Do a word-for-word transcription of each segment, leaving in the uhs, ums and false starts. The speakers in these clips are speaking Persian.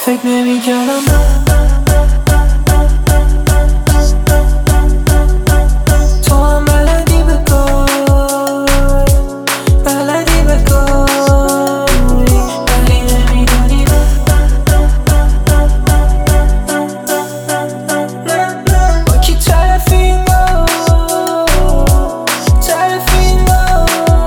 فکر نمی کردم تو هم بلدی بگوی بلدی بگوی ولی نمیدونی با کی طرفی ما طرفی ما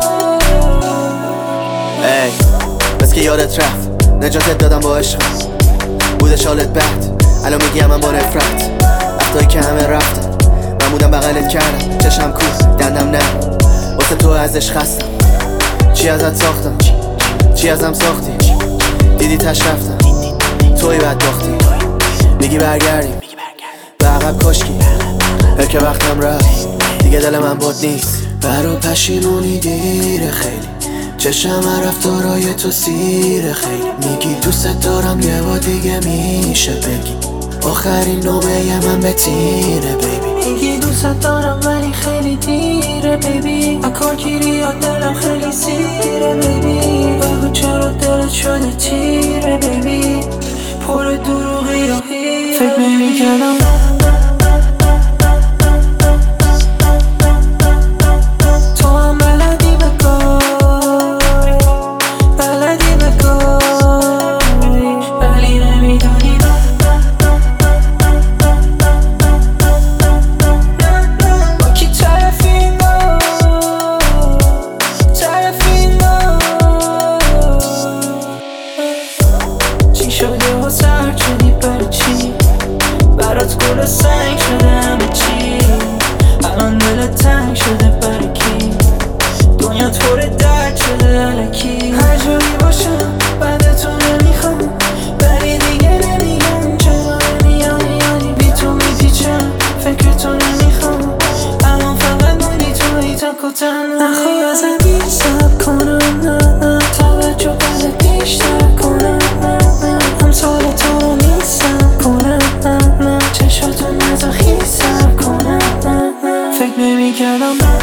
ای بس که یادت رفت نجاتت دادم با عشقم بوده شالت بد الان میگیم من با نفرت وقتایی که همه رفتن من بودم بغلت کردم چشم کو دندم نه واسه تو ازش خستم چی ازت ساختم چی ازم ساختی دیدی تش رفتم توی بدبختی میگی برگردیم به عقب کشکی هر که وقتم رفت دیگه دل من بود نیست برا پشیمونی دیره خیلی چشم رفتارای تو سیره خیلی میگی دوست دارم یه با دیگه میشه بگی آخرین نوبه من به تیره بیبی میگی دوست دارم ولی خیلی دیره بیبی اکار گیری یا دلم خیلی سیره بیبی بگو چرا دلت شده تیره بیبی پر دروغی یا هیره فکر نمی کردم سرد شدی برای چی برات گل سنگ شده همه چی الان دلت تنگ شده برای کی دنیا طور درد شده الکی هر جایی باشم بعد تو نمیخوام ولی دیگه نمیگم چرا نمیانی یعنی بی تو میپیچم فکر تو نمیخوام الان فقط موندی توی تک و تنها نخواه ازم بی سب کنم نه نه توجه بده بیشتر کنم نه نه امثال تو رو نیستم کنم نه نه چشاتو نزا خیسم کنم نه نه فکر نمی کردم